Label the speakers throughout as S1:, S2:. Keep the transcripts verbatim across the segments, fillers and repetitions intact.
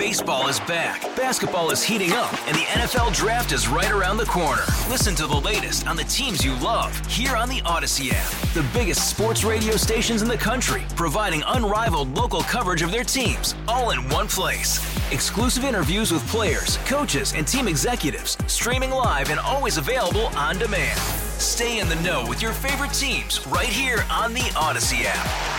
S1: Baseball is back, basketball is heating up, and the N F L Draft is right around the corner. Listen to the latest on the teams you love here on the Odyssey app. The biggest sports radio stations in the country, providing unrivaled local coverage of their teams, all in one place. Exclusive interviews with players, coaches, and team executives, streaming live and always available on demand. Stay in the know with your favorite teams right here on the Odyssey app.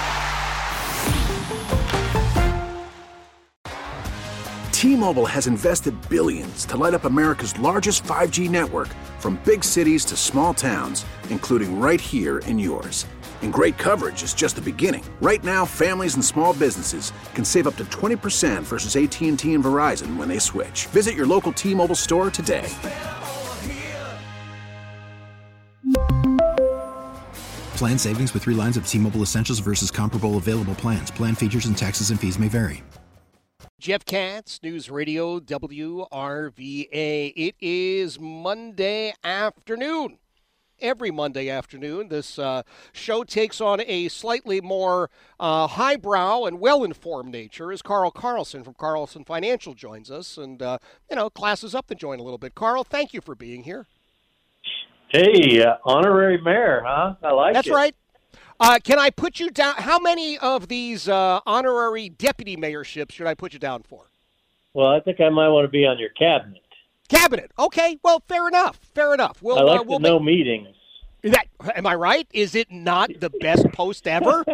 S2: T-Mobile has invested billions to light up America's largest five G network, from big cities to small towns, including right here in yours. And great coverage is just the beginning. Right now, families and small businesses can save up to twenty percent versus A T and T and Verizon when they switch. Visit your local T-Mobile store today.
S3: Plan savings with three lines of T-Mobile Essentials versus comparable available plans. Plan features and taxes and fees may vary.
S4: Jeff Katz, News Radio W R V A. It is Monday afternoon. Every Monday afternoon, this uh, show takes on a slightly more uh, highbrow and well-informed nature as Carl Carlson from Carlson Financial joins us and, uh, you know, classes up the joint a little bit. Carl, thank you for being here.
S5: Hey, uh, honorary mayor, huh? I like
S4: That's
S5: it.
S4: That's right. Uh, can I put you down? How many of these uh, honorary deputy mayorships should I put you down for?
S5: Well, I think I might want to be on your cabinet.
S4: Cabinet. Okay. Well, fair enough. Fair enough. We'll,
S5: I like
S4: uh, we'll
S5: to know
S4: make...
S5: meetings.
S4: Is that, am I right? Is it not the best post ever?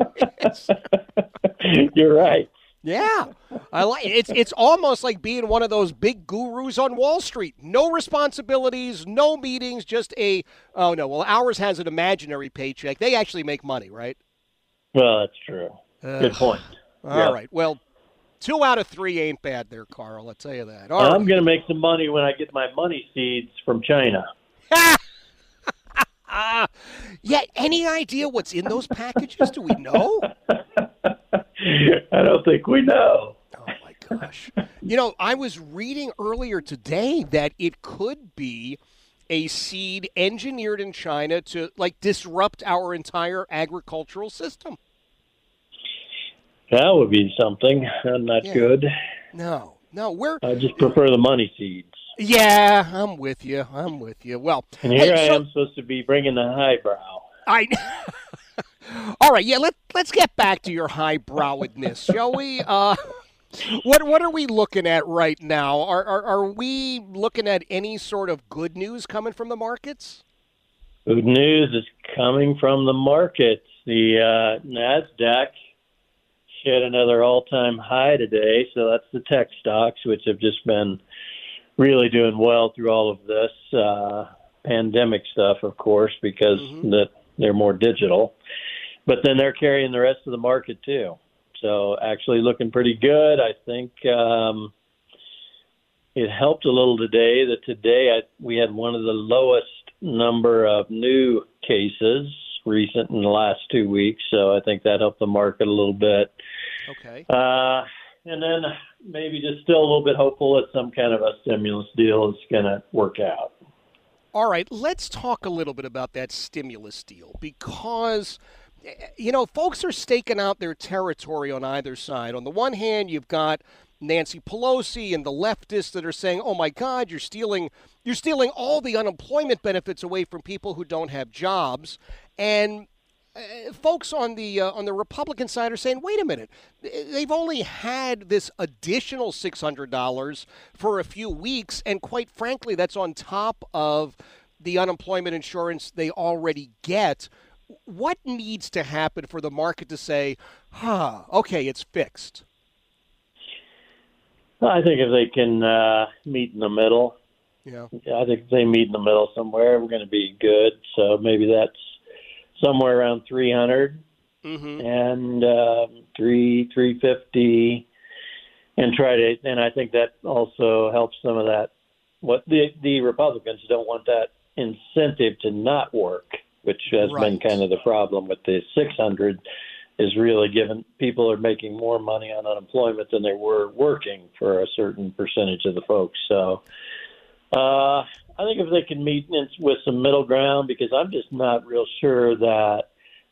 S5: You're right.
S4: Yeah, I like it. It's it's almost like being one of those big gurus on Wall Street. No responsibilities, no meetings, just a oh no. Well, ours has an imaginary paycheck. They actually make money, right?
S5: Well, that's true. Uh, Good point.
S4: All yeah. right. Well, two out of three ain't bad there, Carl. I'll tell you that. All
S5: I'm
S4: right.
S5: going to make some money when I get my money seeds from China.
S4: uh, yeah. Any idea what's in those packages? Do we know?
S5: I don't think we know.
S4: Oh, my gosh. You know, I was reading earlier today that it could be a seed engineered in China to, like, disrupt our entire agricultural system.
S5: That would be something. Not yeah. good.
S4: No, no. We're.
S5: I just prefer the money seeds.
S4: Yeah, I'm with you. I'm with you. Well,
S5: and here
S4: hey,
S5: I
S4: so,
S5: am supposed to be bringing the highbrow.
S4: I. All right, yeah. Let Let's get back to your highbrowedness, shall we? Uh, what What are we looking at right now? Are, are Are we looking at any sort of good news coming from the markets?
S5: Good news is coming from the markets. The uh, NASDAQ hit another all-time high today, so that's the tech stocks, which have just been really doing well through all of this uh, pandemic stuff, of course, because mm-hmm. that they're more digital. But then they're carrying the rest of the market, too. So actually looking pretty good. I think um, it helped a little today that today I, we had one of the lowest number of new cases recent in the last two weeks. So I think that helped the market a little bit.
S4: Okay.
S5: Uh, and then maybe just still a little bit hopeful that some kind of a stimulus deal is going to work out.
S4: All right, let's talk a little bit about that stimulus deal because, you know, folks are staking out their territory on either side. On the one hand, you've got Nancy Pelosi and the leftists that are saying, oh, my God, you're stealing you're stealing all the unemployment benefits away from people who don't have jobs. And uh, folks on the uh, on the Republican side are saying, wait a minute, they've only had this additional six hundred dollars for a few weeks. And quite frankly, that's on top of the unemployment insurance they already get. What needs to happen for the market to say, huh, okay, it's fixed?
S5: I think if they can uh, meet in the middle,
S4: yeah.
S5: I think if they meet in the middle somewhere, we're going to be good. So maybe that's somewhere around three hundred
S4: mm-hmm.
S5: and uh, three three fifty, and try to. And I think that also helps some of that. What the the Republicans don't want that incentive to not work, which has
S4: right.
S5: been kind of the problem with the six hundred. Is really given people are making more money on unemployment than they were working for a certain percentage of the folks. So uh, I think if they can meet with some middle ground, because I'm just not real sure that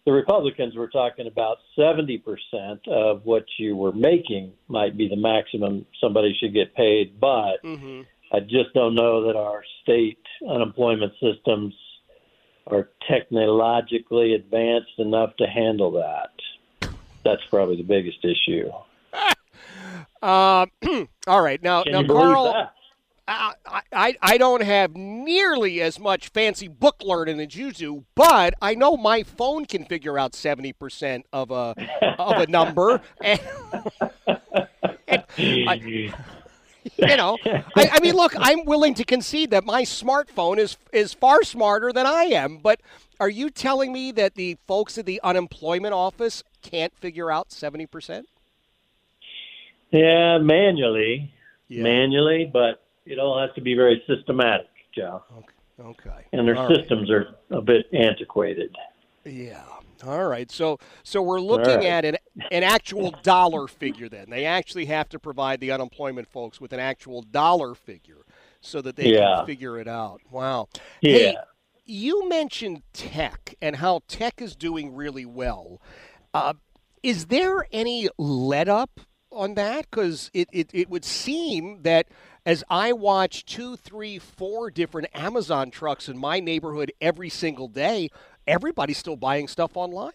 S5: the Republicans were talking about seventy percent of what you were making might be the maximum somebody should get paid. But mm-hmm. I just don't know that our state unemployment systems are technologically advanced enough to handle that. That's probably the biggest issue.
S4: uh, all right. Now,
S5: Can
S4: now
S5: you believe
S4: Carl,
S5: that?
S4: I, I, I don't have nearly as much fancy book learning as you do, but I know my phone can figure out seventy percent of a of a number. And, and I, you know, I, I mean, look, I'm willing to concede that my smartphone is is far smarter than I am. But are you telling me that the folks at the unemployment office can't figure out seventy percent?
S5: Yeah, manually, yeah. manually, but it all has to be very systematic, Joe.
S4: Okay. okay.
S5: And their all systems right. are a bit antiquated.
S4: Yeah. All right. So so we're looking
S5: right.
S4: at an, an actual dollar figure then. They actually have to provide the unemployment folks with an actual dollar figure so that they yeah. can figure it out. Wow.
S5: Yeah.
S4: Hey, you mentioned tech and how tech is doing really well. Uh, is there any let up on that? Because it, it, it would seem that as I watch two, three, four different Amazon trucks in my neighborhood every single day, everybody's still buying stuff online.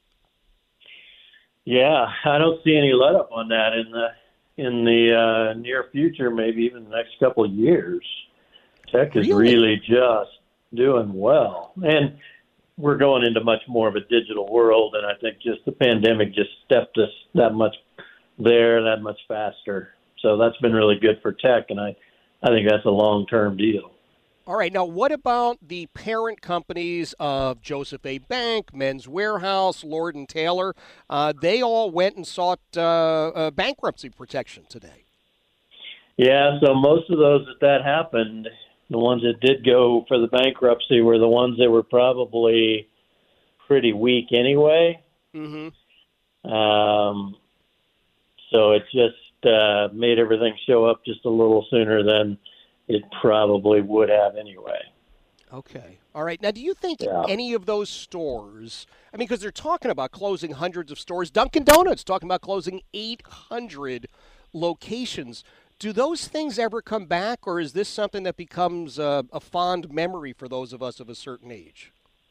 S5: Yeah, I don't see any let up on that in the in the uh, near future, maybe even the next couple of years. Tech is
S4: really?
S5: really just doing well. And we're going into much more of a digital world, and I think just the pandemic just stepped us that much there, that much faster. So that's been really good for tech, and I, I think that's a long-term deal.
S4: All right. Now, what about the parent companies of Joseph A. Bank, Men's Warehouse, Lord and Taylor? Uh, they all went and sought uh, uh, bankruptcy protection today.
S5: Yeah, so most of those that that happened, the ones that did go for the bankruptcy were the ones that were probably pretty weak anyway.
S4: Mm-hmm.
S5: Um, so it just Uh, made everything show up just a little sooner than it probably would have anyway.
S4: Okay. All right. Now, do you think yeah. any of those stores, I mean, because they're talking about closing hundreds of stores, Dunkin' Donuts talking about closing eight hundred locations. Do those things ever come back, or is this something that becomes a, a fond memory for those of us of a certain age?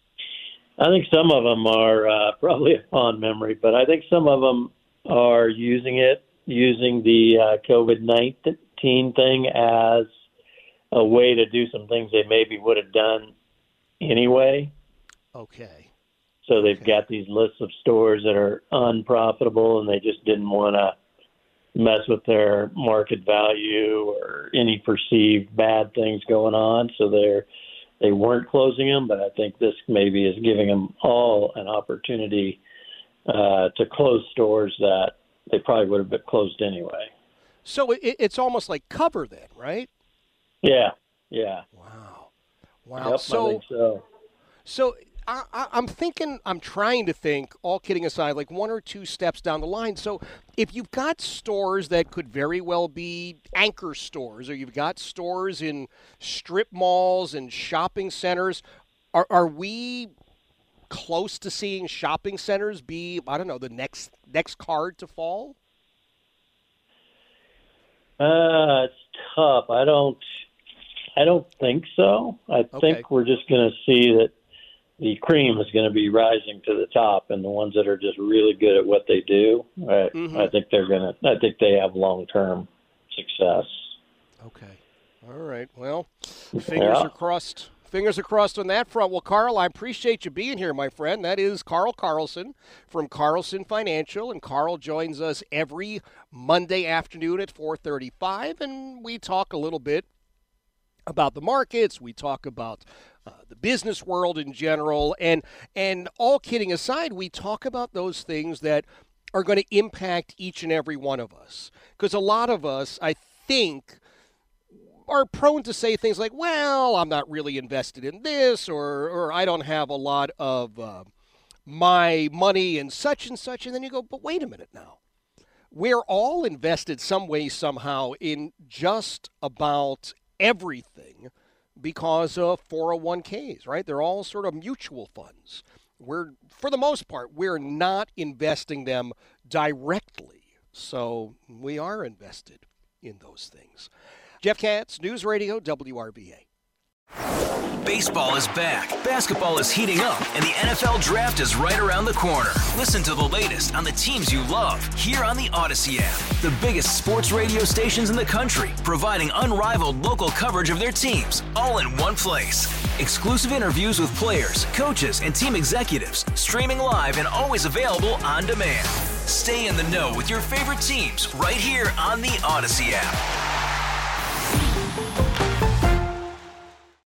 S5: I think some of them are uh, probably a fond memory, but I think some of them are using it using the uh, COVID nineteen thing as a way to do some things they maybe would have done anyway.
S4: Okay.
S5: So they've
S4: okay.
S5: got these lists of stores that are unprofitable, and they just didn't want to mess with their market value or any perceived bad things going on. So they're, they weren't closing them, but I think this maybe is giving them all an opportunity uh, to close stores that they probably would have been closed anyway.
S4: So it, it's almost like cover then, right?
S5: Yeah, yeah.
S4: Wow. Wow.
S5: Yep,
S4: so,
S5: I think so.
S4: So I, I, I'm thinking, I'm trying to think, all kidding aside, like one or two steps down the line. So if you've got stores that could very well be anchor stores, or you've got stores in strip malls and shopping centers, are, are we close to seeing shopping centers be, I don't know, the next next card to fall?
S5: Uh, it's tough. I don't I don't think so. I
S4: Okay.
S5: think we're just going to see that the cream is going to be rising to the top, and the ones that are just really good at what they do, I,
S4: Mhm.
S5: I think they're going to I think they have long-term success.
S4: Okay. All right. Well, fingers
S5: Yeah.
S4: are crossed. Fingers are crossed on that front. Well, Carl, I appreciate you being here, my friend. That is Carl Carlson from Carlson Financial, and Carl joins us every Monday afternoon at four thirty-five, and we talk a little bit about the markets. We talk about uh, the business world in general, and and all kidding aside, we talk about those things that are going to impact each and every one of us. Because a lot of us, I think, are prone to say things like, well, I'm not really invested in this, or or I don't have a lot of uh, my money in such and such. And then you go, but wait a minute now. We're all invested some way, somehow, in just about everything because of four oh one k's, right? They're all sort of mutual funds. we're, for the most part, we're not investing them directly. So we are invested in those things. Jeff Katz, News Radio, W R V A.
S1: Baseball is back, basketball is heating up, and the N F L Draft is right around the corner. Listen to the latest on the teams you love here on the Odyssey app. The biggest sports radio stations in the country, providing unrivaled local coverage of their teams, all in one place. Exclusive interviews with players, coaches, and team executives, streaming live and always available on demand. Stay in the know with your favorite teams right here on the Odyssey app.